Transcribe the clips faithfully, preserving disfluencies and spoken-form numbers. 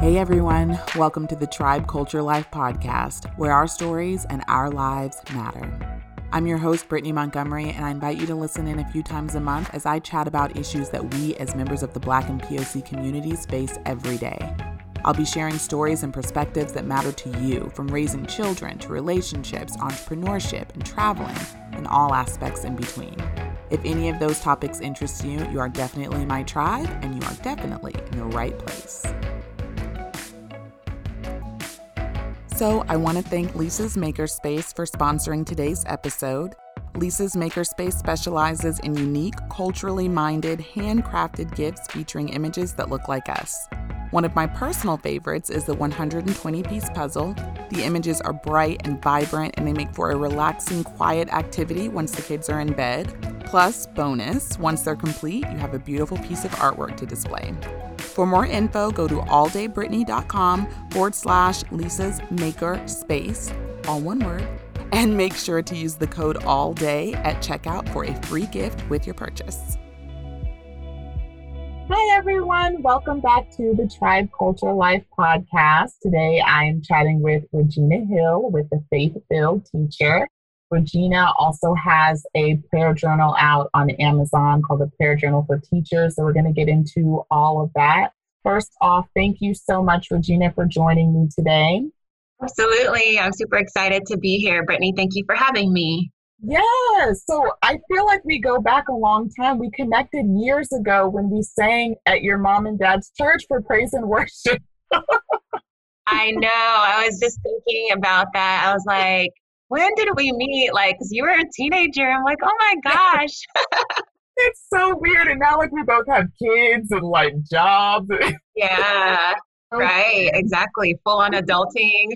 Hey everyone, welcome to the Tribe Culture Life podcast, where our stories and our lives matter. I'm your host, Brittany Montgomery, and I invite you to listen in a few times a month as I chat about issues that we as members of the Black and P O C communities face every day. I'll be sharing stories and perspectives that matter to you, from raising children to relationships, entrepreneurship, and traveling, and all aspects in between. If any of those topics interest you, you are definitely my tribe, and you are definitely in the right place. So I want to thank Lisa's Makerspace for sponsoring today's episode. Lisa's Makerspace specializes in unique, culturally minded, handcrafted gifts featuring images that look like us. One of my personal favorites is the one hundred twenty piece puzzle. The images are bright and vibrant, and they make for a relaxing, quiet activity once the kids are in bed. Plus, bonus, once they're complete, you have a beautiful piece of artwork to display. For more info, go to alldaybrittany.com forward slash Lisa's Maker Space, all one word, and make sure to use the code ALLDAY at checkout for a free gift with your purchase. Hi, everyone. Welcome back to the Tribe Culture Life podcast. Today, I'm chatting with Regina Hill with the Faith-Filled Teacher. Regina also has a prayer journal out on Amazon called the Prayer Journal for Teachers. So we're going to get into all of that. First off, thank you so much, Regina, for joining me today. Absolutely. I'm super excited to be here. Brittany, thank you for having me. Yes. So I feel like we go back a long time. We connected years ago when we sang at your mom and dad's church for praise and worship. I know. I was just thinking about that. I was like, when did we meet? Like, 'cause you were a teenager. I'm like, oh my gosh. It's so weird. And now, like, we both have kids and like jobs. Yeah, right. Exactly. Full on adulting.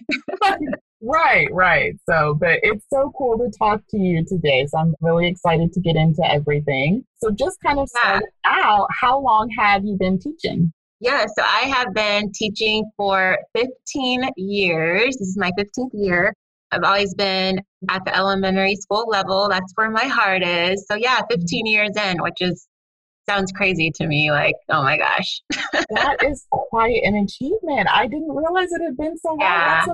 Right, right. So, but it's so cool to talk to you today. So I'm really excited to get into everything. So just kind of start yeah. out, how long have you been teaching? Yeah, so I have been teaching for fifteen years. This is my fifteenth year. I've always been at the elementary school level. That's where my heart is. So yeah, fifteen years in, which is sounds crazy to me. Like, oh my gosh. That is quite an achievement. I didn't realize it had been so long. Yeah. That's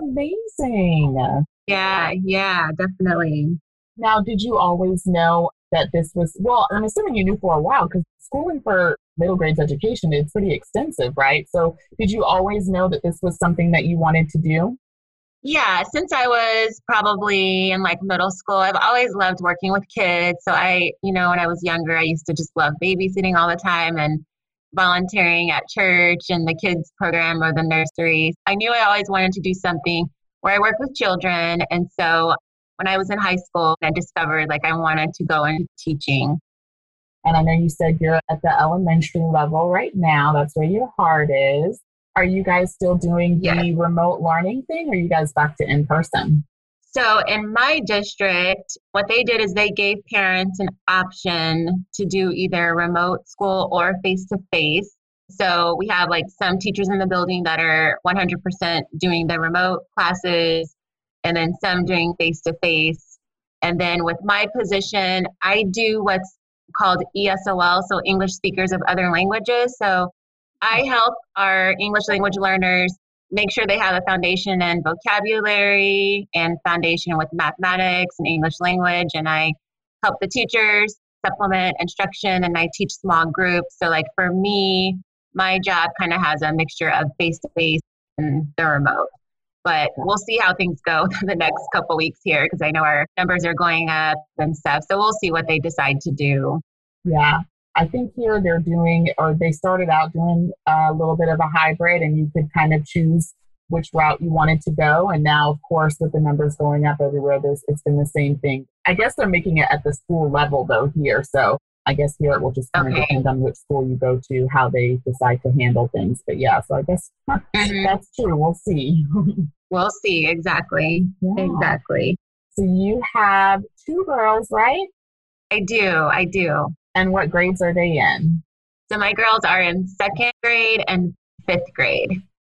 amazing. Yeah, yeah, definitely. Now, did you always know that this was, well, I'm assuming you knew for a while because schooling for middle grades education is pretty extensive, right? So did you always know that this was something that you wanted to do? Yeah, since I was probably in like middle school, I've always loved working with kids. So I, you know, when I was younger, I used to just love babysitting all the time and volunteering at church and the kids program or the nursery. I knew I always wanted to do something where I work with children. And so when I was in high school, I discovered like I wanted to go into teaching. And I know you said you're at the elementary level right now. That's where your heart is. Are you guys still doing the yes. remote learning thing, or are you guys back to in-person? So in my district, what they did is they gave parents an option to do either remote school or face-to-face. So we have like some teachers in the building that are one hundred percent doing the remote classes, and then some doing face-to-face. And then with my position, I do what's called E S O L, so English Speakers of Other Languages. So I help our English language learners make sure they have a foundation in vocabulary and foundation with mathematics and English language. And I help the teachers supplement instruction, and I teach small groups. So like for me, my job kind of has a mixture of face-to-face and the remote. But we'll see how things go the next couple weeks here, because I know our numbers are going up and stuff. So we'll see what they decide to do. Yeah. I think here they're doing, or they started out doing a little bit of a hybrid, and you could kind of choose which route you wanted to go. And now, of course, with the numbers going up everywhere, there's, it's been the same thing. I guess they're making it at the school level, though, here. So I guess here it will just kind okay. of depend on which school you go to, how they decide to handle things. But yeah, so I guess mm-hmm. that's true. We'll see. We'll see. Exactly. Yeah. Exactly. So you have two girls, right? I do. I do. And what grades are they in? So my girls are in second grade and fifth grade.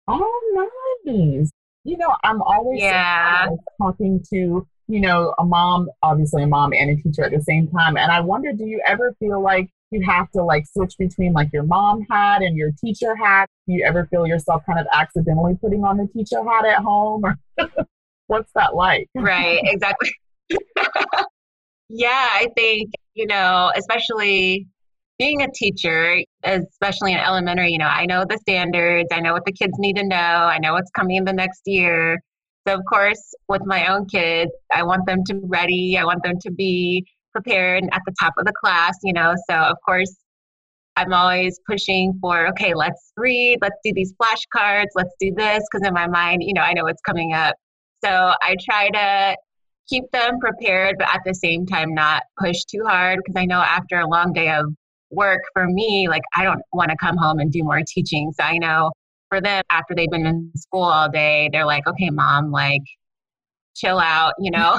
Oh, nice. You know, I'm always yeah. talking to, you know, a mom, obviously a mom and a teacher at the same time. And I wonder, do you ever feel like you have to like switch between like your mom hat and your teacher hat? Do you ever feel yourself kind of accidentally putting on the teacher hat at home? Or what's that like? Right, exactly. Yeah, I think, you know, especially being a teacher, especially in elementary, you know, I know the standards, I know what the kids need to know, I know what's coming in the next year. So, of course, with my own kids, I want them to be ready, I want them to be prepared at the top of the class, you know. So, of course, I'm always pushing for, okay, let's read, let's do these flashcards, let's do this, because in my mind, you know, I know what's coming up. So I try to keep them prepared, but at the same time, not push too hard, because I know after a long day of work for me, like I don't want to come home and do more teaching. So I know for them, after they've been in school all day, they're like, okay, mom, like chill out, you know,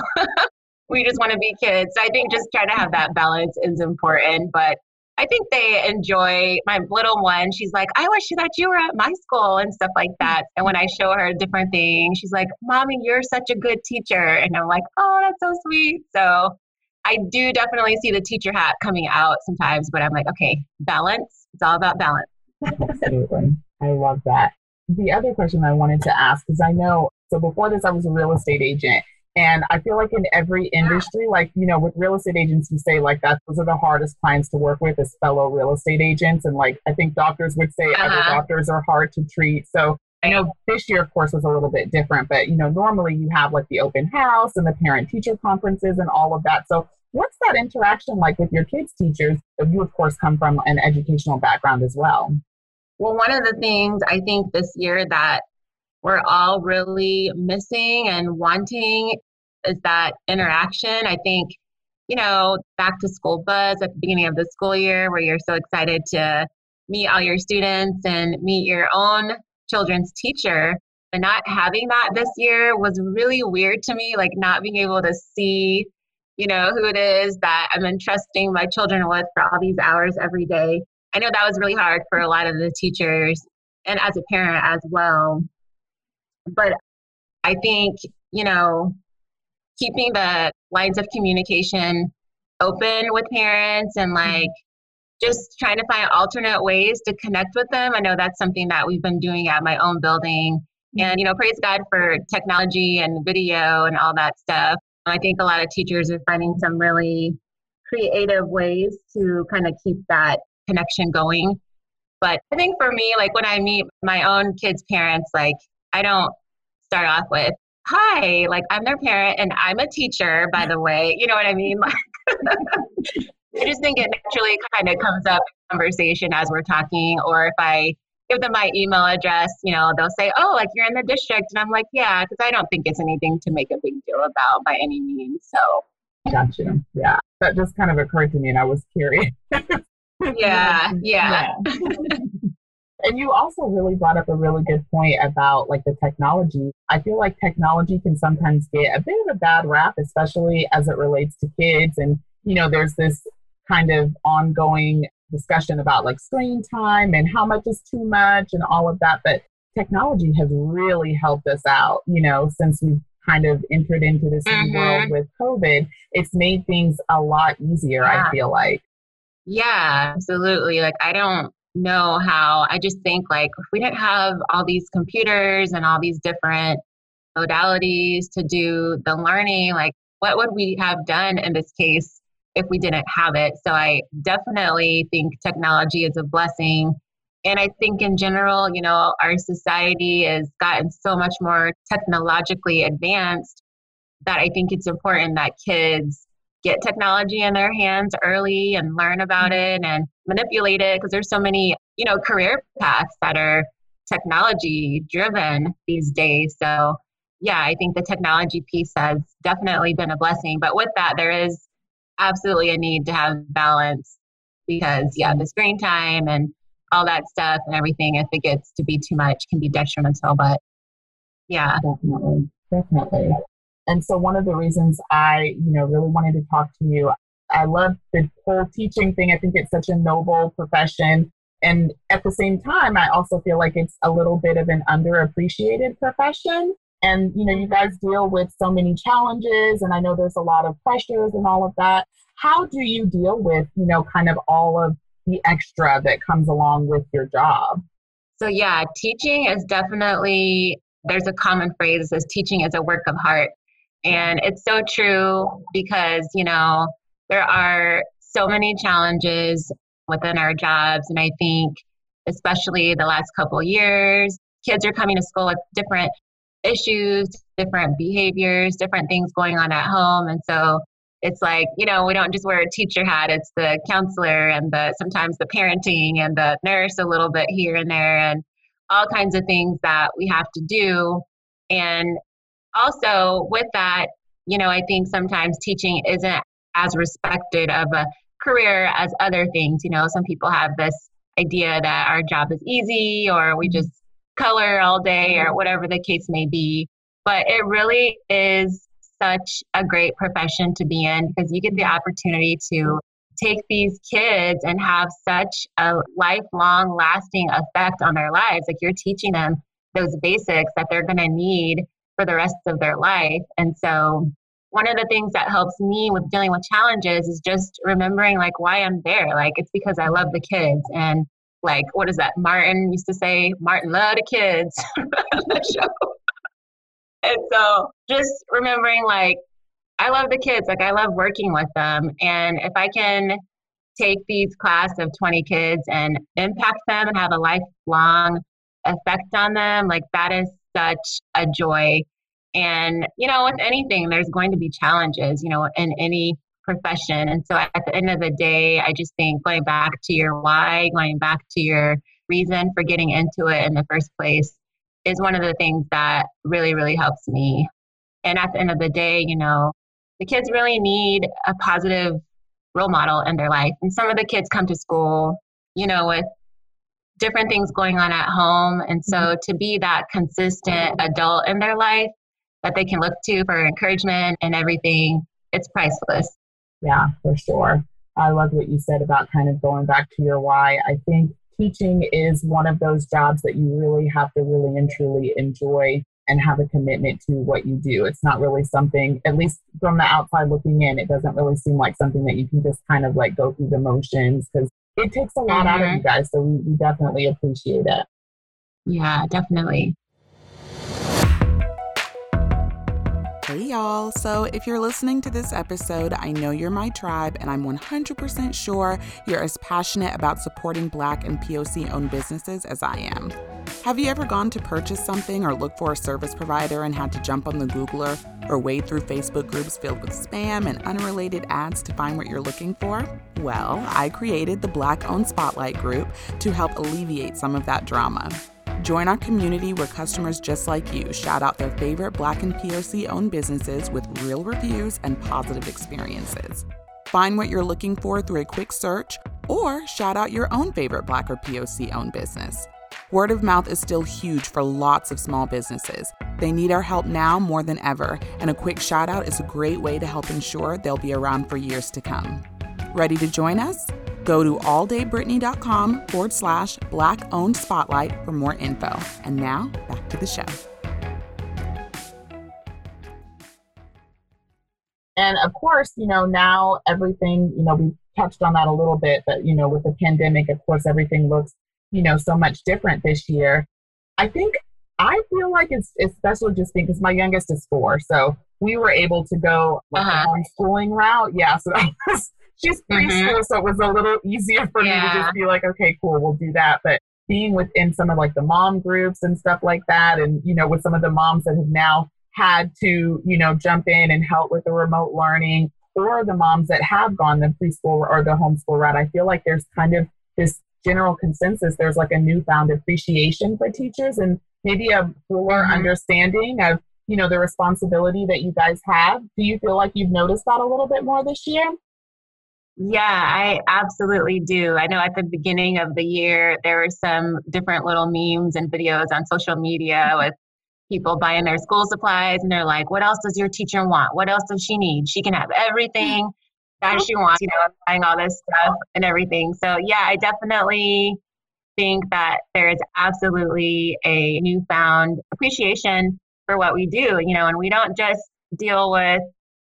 we just want to be kids. So I think just trying to have that balance is important, but I think they enjoy. My little one, she's like, I wish that you were at my school and stuff like that. And when I show her different things, she's like, Mommy, you're such a good teacher. And I'm like, oh, that's so sweet. So I do definitely see the teacher hat coming out sometimes, but I'm like, okay, balance. It's all about balance. Absolutely. I love that. The other question I wanted to ask, because I know, so before this, I was a real estate agent. And I feel like in every industry, like, you know, with real estate agents, you say like that, those are the hardest clients to work with as fellow real estate agents. And like, I think doctors would say uh-huh. other doctors are hard to treat. So I know this year, of course, was a little bit different, but, you know, normally you have like the open house and the parent teacher conferences and all of that. So what's that interaction like with your kids' teachers? You, of course, come from an educational background as well. Well, one of the things I think this year that we're all really missing and wanting is that interaction. I think, you know, back to school buzz at the beginning of the school year, where you're so excited to meet all your students and meet your own children's teacher. And not having that this year was really weird to me, like not being able to see, you know, who it is that I'm entrusting my children with for all these hours every day. I know that was really hard for a lot of the teachers and as a parent as well. But I think, you know, keeping the lines of communication open with parents and like just trying to find alternate ways to connect with them. I know that's something that we've been doing at my own building. And, you know, praise God for technology and video and all that stuff. I think a lot of teachers are finding some really creative ways to kind of keep that connection going. But I think for me, like when I meet my own kids' parents, like I don't start off with, hi, like I'm their parent and I'm a teacher, by the way. You know what I mean? Like, I just think it naturally kind of comes up in conversation as we're talking. Or if I give them my email address, you know, they'll say, oh, like you're in the district. And I'm like, yeah, because I don't think it's anything to make a big deal about by any means. So. Gotcha. Yeah. That just kind of occurred to me and I was curious. yeah. Yeah. yeah. And you also really brought up a really good point about like the technology. I feel like technology can sometimes get a bit of a bad rap, especially as it relates to kids. And, you know, there's this kind of ongoing discussion about like screen time and how much is too much and all of that. But technology has really helped us out, you know, since we've kind of entered into this mm-hmm. new world with COVID. It's made things a lot easier, yeah. I feel like. Yeah, absolutely. Like, I don't know how, I just think like if we didn't have all these computers and all these different modalities to do the learning, like what would we have done in this case if we didn't have it? So I definitely think technology is a blessing. And I think in general, you know, our society has gotten so much more technologically advanced that I think it's important that kids get technology in their hands early and learn about it and manipulate it, because there's so many, you know, career paths that are technology driven these days. So yeah, I think the technology piece has definitely been a blessing. But with that, there is absolutely a need to have balance, because yeah, the screen time and all that stuff and everything, if it gets to be too much, can be detrimental. But yeah. Definitely. Definitely. And so one of the reasons I, you know, really wanted to talk to you, I love the whole teaching thing. I think it's such a noble profession. And at the same time, I also feel like it's a little bit of an underappreciated profession. And, you know, you guys deal with so many challenges, and I know there's a lot of pressures and all of that. How do you deal with, you know, kind of all of the extra that comes along with your job? So yeah, teaching is definitely, there's a common phrase that says teaching is a work of heart. And it's so true because, you know, there are so many challenges within our jobs. And I think especially the last couple of years, kids are coming to school with different issues, different behaviors, different things going on at home. And so it's like, you know, we don't just wear a teacher hat, it's the counselor and the sometimes the parenting and the nurse a little bit here and there and all kinds of things that we have to do. And also with that, you know, I think sometimes teaching isn't as respected of a career as other things. You know, some people have this idea that our job is easy or we just color all day or whatever the case may be. But it really is such a great profession to be in because you get the opportunity to take these kids and have such a lifelong lasting effect on their lives. Like you're teaching them those basics that they're going to need for the rest of their life. And so one of the things that helps me with dealing with challenges is just remembering like why I'm there. Like it's because I love the kids. And like, what is that? Martin used to say, Martin loved the kids on the show. And so just remembering like, I love the kids, like I love working with them. And if I can take these class of twenty kids and impact them and have a lifelong effect on them, like that is such a joy. And, you know, with anything, there's going to be challenges, you know, in any profession. And so at the end of the day, I just think going back to your why, going back to your reason for getting into it in the first place is one of the things that really, really helps me. And at the end of the day, you know, the kids really need a positive role model in their life. And some of the kids come to school, you know, with different things going on at home. And so to be that consistent adult in their life that they can look to for encouragement and everything, it's priceless. Yeah, for sure. I love what you said about kind of going back to your why. I think teaching is one of those jobs that you really have to really and truly enjoy and have a commitment to what you do. It's not really something, at least from the outside looking in, it doesn't really seem like something that you can just kind of like go through the motions because it takes a lot mm-hmm. out of you guys. So we, we definitely appreciate it. Yeah, definitely. Hey y'all, so if you're listening to this episode, I know you're my tribe and I'm one hundred percent sure you're as passionate about supporting Black and P O C-owned businesses as I am. Have you ever gone to purchase something or look for a service provider and had to jump on the Googler or wade through Facebook groups filled with spam and unrelated ads to find what you're looking for? Well, I created the Black-owned Spotlight group to help alleviate some of that drama. Join our community where customers just like you shout out their favorite Black and P O C-owned businesses with real reviews and positive experiences. Find what you're looking for through a quick search or shout out your own favorite Black or P O C-owned business. Word of mouth is still huge for lots of small businesses. They need our help now more than ever, and a quick shout out is a great way to help ensure they'll be around for years to come. Ready to join us? Go to alldaybritney.com forward slash black owned spotlight for more info. And now back to the show. And of course, you know, now everything, you know, we touched on that a little bit, but, you know, with the pandemic, of course, everything looks, you know, so much different this year. I think I feel like it's, it's special just because my youngest is four. So we were able to go like uh-huh. the homeschooling route. Yeah. So that was, she's preschool, mm-hmm. so it was a little easier for yeah. me to just be like, okay, cool, we'll do that. But being within some of like the mom groups and stuff like that, and, you know, with some of the moms that have now had to, you know, jump in and help with the remote learning, or the moms that have gone the preschool or the homeschool route, I feel like there's kind of this general consensus. There's like a newfound appreciation for teachers and maybe a fuller mm-hmm. understanding of, you know, the responsibility that you guys have. Do you feel like you've noticed that a little bit more this year? Yeah, I absolutely do. I know at the beginning of the year, there were some different little memes and videos on social media with people buying their school supplies. And they're like, what else does your teacher want? What else does she need? She can have everything that she wants, you know, buying all this stuff and everything. So yeah, I definitely think that there is absolutely a newfound appreciation for what we do, you know, and we don't just deal with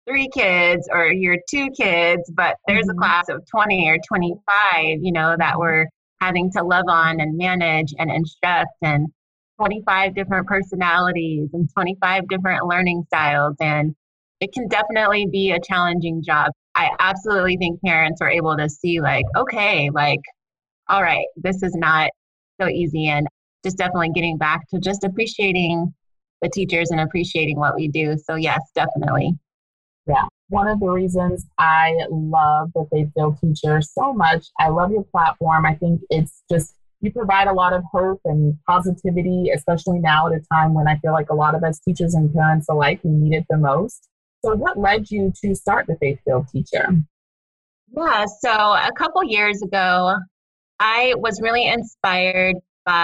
three kids or you're two kids, but there's a Mhm. class of twenty or twenty-five, you know, that Mhm. we're having to love on and manage and instruct, and twenty-five different personalities and twenty-five different learning styles. And it can definitely be a challenging job. I absolutely think parents are able to see, like, okay, like, all right, this is not so easy. And just definitely getting back to just appreciating the teachers and appreciating what we do. So, yes, definitely. Yeah. One of the reasons I love the Faith Filled Teacher so much, I love your platform. I think it's just, you provide a lot of hope and positivity, especially now at a time when I feel like a lot of us teachers and parents alike, we need it the most. So, what led you to start the Faith Filled Teacher? Yeah, so a couple years ago, I was really inspired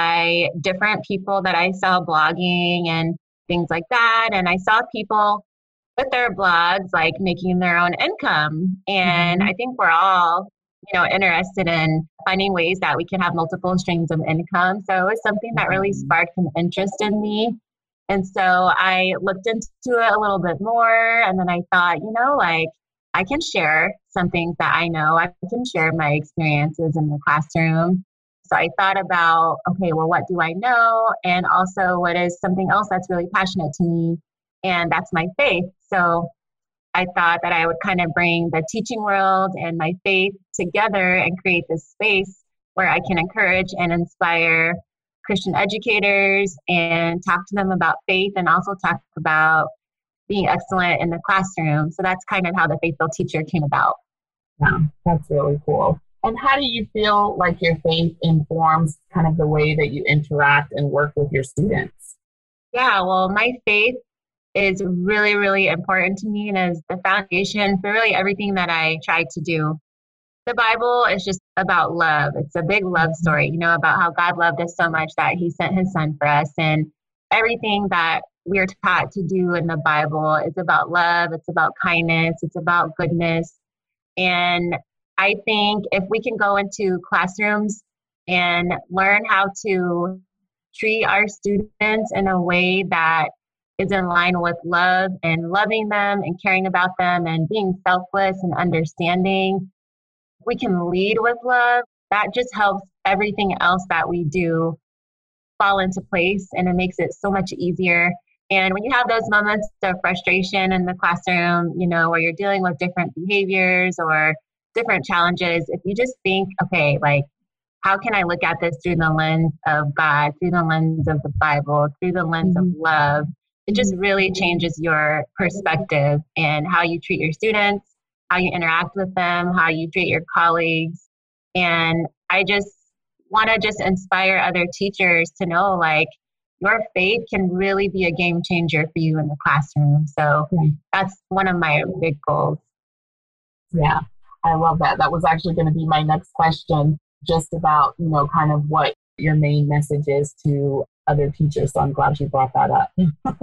by different people that I saw blogging and things like that. And I saw people with their blogs, like making their own income. And Mhm. I think we're all, you know, interested in finding ways that we can have multiple streams of income. So it was something that really Mhm. sparked an interest in me. And so I looked into it a little bit more. And then I thought, you know, like, I can share some things that I know. I can share my experiences in the classroom. So I thought about, okay, well, what do I know? And also, what is something else that's really passionate to me? And that's my faith. So I thought that I would kind of bring the teaching world and my faith together and create this space where I can encourage and inspire Christian educators and talk to them about faith, and also talk about being excellent in the classroom. So that's kind of how the Faith Filled Teacher came about. Yeah, that's really cool. And how do you feel like your faith informs kind of the way that you interact and work with your students? Yeah, well, my faith is really, really important to me and is the foundation for really everything that I try to do. The Bible is just about love. It's a big love Mhm. story, you know, about how God loved us so much that he sent his son for us. And everything that we're taught to do in the Bible is about love, it's about kindness, it's about goodness. And I think if we can go into classrooms and learn how to treat our students in a way that is in line with love and loving them and caring about them and being selfless and understanding, we can lead with love. That just helps everything else that we do fall into place, and it makes it so much easier. And when you have those moments of frustration in the classroom, you know, where you're dealing with different behaviors or different challenges, if you just think, okay, like, how can I look at this through the lens of God, through the lens of the Bible, through the lens of Mhm. love? It just Mhm. really changes your perspective and how you treat your students, how you interact with them, how you treat your colleagues. And I just want to just inspire other teachers to know, like, your faith can really be a game changer for you in the classroom. So Yeah. that's one of my big goals. Yeah, I love that. That was actually going to be my next question, just about, you know, kind of what your main message is to other teachers. So I'm glad you brought that up.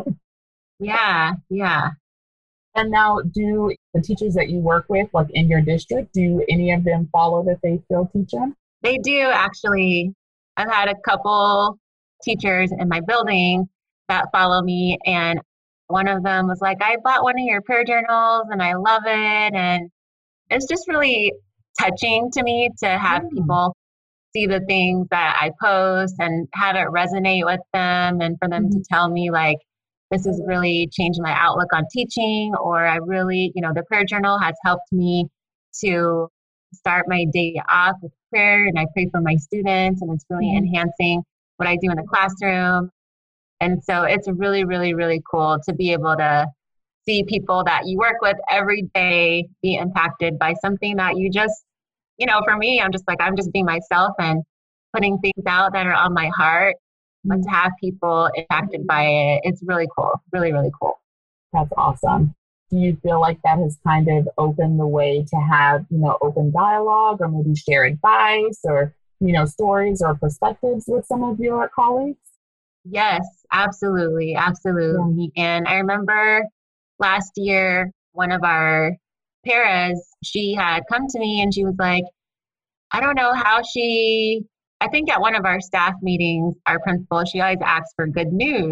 Yeah, yeah. And now, do the teachers that you work with, like in your district, do any of them follow the faith filled teacher? They do actually. I've had a couple teachers in my building that follow me, and one of them was like, I bought one of your prayer journals and I love it. And it's just really touching to me to have Mm. people see the things that I post and have it resonate with them, and for them to Mhm. tell me, like, this has really changed my outlook on teaching, or I really, you know, the prayer journal has helped me to start my day off with prayer, and I pray for my students, and it's really Mhm. enhancing what I do in the classroom. And so it's really, really, really cool to be able to see people that you work with every day be impacted by something that you just, you know, for me, I'm just like, I'm just being myself and putting things out that are on my heart. But Mhm. to have people impacted by it, it's really cool. Really, really cool. That's awesome. Do you feel like that has kind of opened the way to have, you know, open dialogue or maybe share advice or, you know, stories or perspectives with some of your colleagues? Yes, absolutely. Yeah. Absolutely. And I remember last year, one of our paras, she had come to me and she was like, I don't know how she, I think at one of our staff meetings, our principal, she always asks for good news.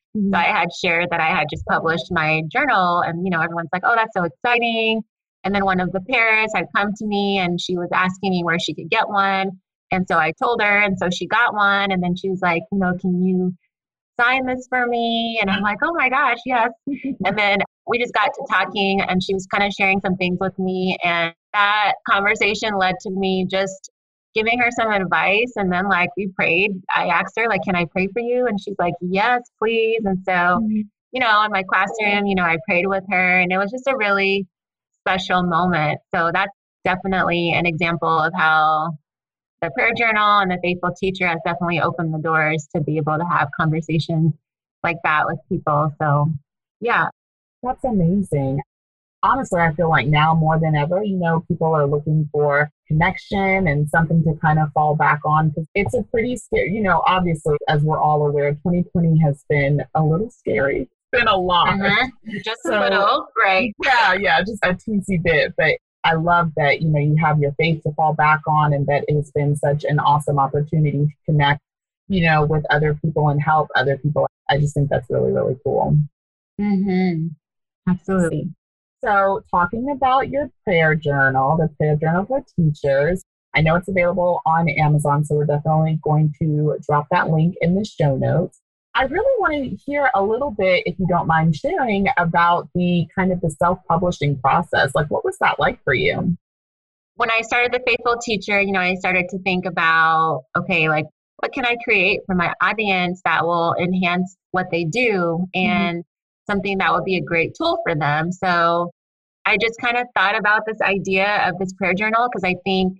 So I had shared that I had just published my journal, and, you know, everyone's like, oh, that's so exciting. And then one of the parents had come to me and she was asking me where she could get one. And so I told her, and so she got one. And then she was like, you know, can you sign this for me? And I'm like, oh my gosh, yes. And then we just got to talking and she was kind of sharing some things with me. And that conversation led to me just giving her some advice. And then like we prayed. I asked her, like, can I pray for you? And she's like, yes, please. And so, mm-hmm. you know, in my classroom, you know, I prayed with her and it was just a really special moment. So that's definitely an example of how the prayer journal and the faithful teacher has definitely opened the doors to be able to have conversations like that with people. So yeah. That's amazing. Honestly, I feel like now more than ever, you know, people are looking for connection and something to kind of fall back on because it's a pretty scary, you know, obviously, as we're all aware, twenty twenty has been a little scary. It's been a lot. Mm-hmm. Just so, a little, right? Yeah, yeah, just a teensy bit. But I love that, you know, you have your faith to fall back on and that it's been such an awesome opportunity to connect, you know, with other people and help other people. I just think that's really, really cool. Mm-hmm. Absolutely. So talking about your prayer journal, the prayer journal for teachers, I know it's available on Amazon, so we're definitely going to drop that link in the show notes. I really want to hear a little bit, if you don't mind sharing, about the kind of the self-publishing process. Like, what was that like for you? When I started The Faithful Teacher, you know, I started to think about, okay, like, what can I create for my audience that will enhance what they do and mm-hmm. something that would be a great tool for them. So I just kind of thought about this idea of this prayer journal because I think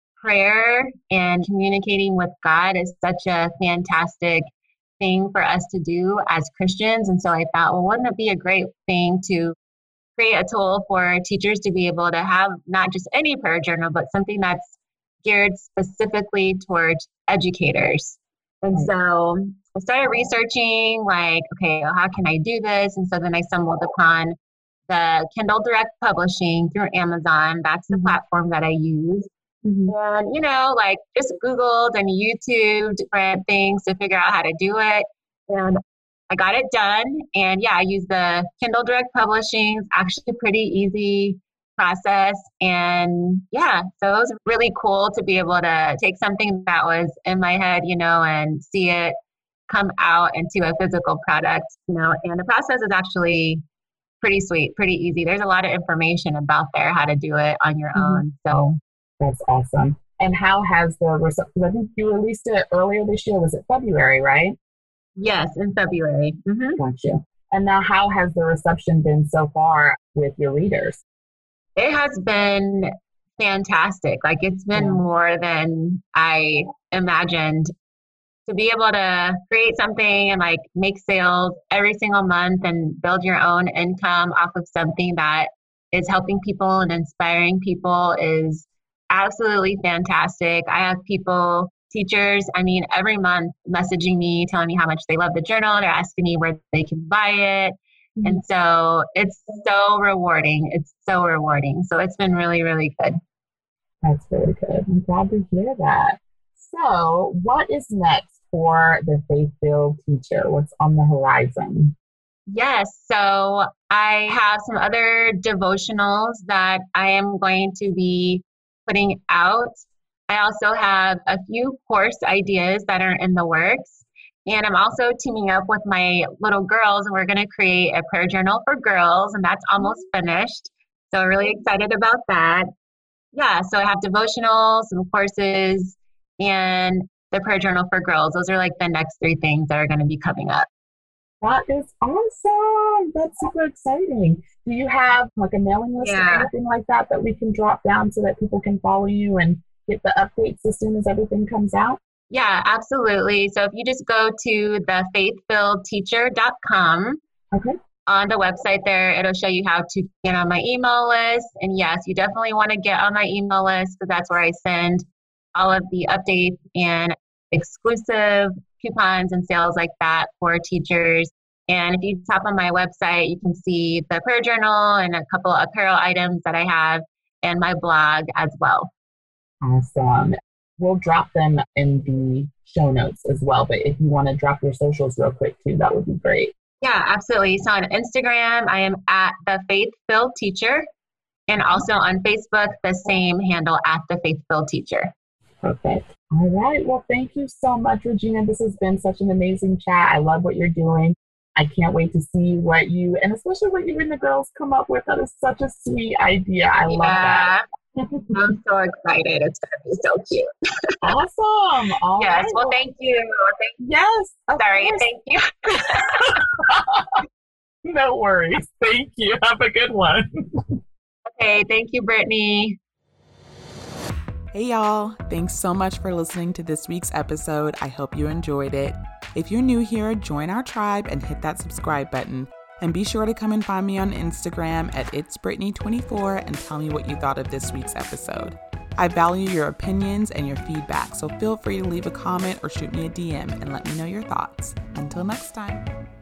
prayer and communicating with God is such a fantastic thing for us to do as Christians. And so I thought, well, wouldn't it be a great thing to create a tool for teachers to be able to have not just any prayer journal, but something that's geared specifically towards educators. And so I started researching like, okay, well, how can I do this? And so then I stumbled upon the Kindle Direct Publishing through Amazon. That's the mm-hmm. platform that I use. Mm-hmm. And, you know, like just Googled and YouTube different things to figure out how to do it. And I got it done. And yeah, I use the Kindle Direct Publishing. It's actually a pretty easy process. And yeah, so it was really cool to be able to take something that was in my head, you know, and see it come out into a physical product, you know, and the process is actually pretty sweet, pretty easy. There's a lot of information about there, how to do it on your mm-hmm. own. So that's awesome. And how has the reception, because I think you released it earlier this year, was it February, right? Yes, in February. Mm-hmm. Gotcha. And now how has the reception been so far with your readers? It has been fantastic. Like it's been yeah. more than I imagined. To be able to create something and like make sales every single month and build your own income off of something that is helping people and inspiring people is absolutely fantastic. I have people, teachers, I mean, every month messaging me, telling me how much they love the journal. They're asking me where they can buy it. Mm-hmm. And so it's so rewarding. It's so rewarding. So it's been really, really good. That's really good. I'm glad to hear that. So what is next for the Faith-Filled Teacher? What's on the horizon? Yes. So I have some other devotionals that I am going to be putting out. I also have a few course ideas that are in the works. And I'm also teaming up with my little girls, and we're going to create a prayer journal for girls, and that's almost finished. So really excited about that. Yeah, so I have devotionals, some courses, and the prayer journal for girls. Those are like the next three things that are going to be coming up. That is awesome. That's super exciting. Do you have like a mailing list yeah. or anything like that that we can drop down so that people can follow you and get the updates as soon as everything comes out? Yeah, absolutely. So if you just go to the faith filled teacher dot com, okay. on the website there, it'll show you how to get on my email list. And yes, you definitely want to get on my email list because that's where I send all of the updates and exclusive coupons and sales like that for teachers. And if you tap on my website, you can see the prayer journal and a couple of apparel items that I have and my blog as well. Awesome. We'll drop them in the show notes as well. But if you want to drop your socials real quick too, that would be great. Yeah, absolutely. So on Instagram, I am at the Faith-Filled Teacher, and also on Facebook, the same handle at the Faith-Filled Teacher. Perfect. All right. Well, thank you so much, Regina. This has been such an amazing chat. I love what you're doing. I can't wait to see what you, and especially what you and the girls come up with. That is such a sweet idea. I love that. I'm so excited. It's going to be so cute. Awesome. All yes. right. Well, thank you. Thank yes. Sorry. Course. Thank you. No worries. Thank you. Have a good one. Okay. Thank you, Brittany. Hey y'all, thanks so much for listening to this week's episode. I hope you enjoyed it. If you're new here, join our tribe and hit that subscribe button. And be sure to come and find me on Instagram at its brittany twenty-four and tell me what you thought of this week's episode. I value your opinions and your feedback, so feel free to leave a comment or shoot me a D M and let me know your thoughts. Until next time.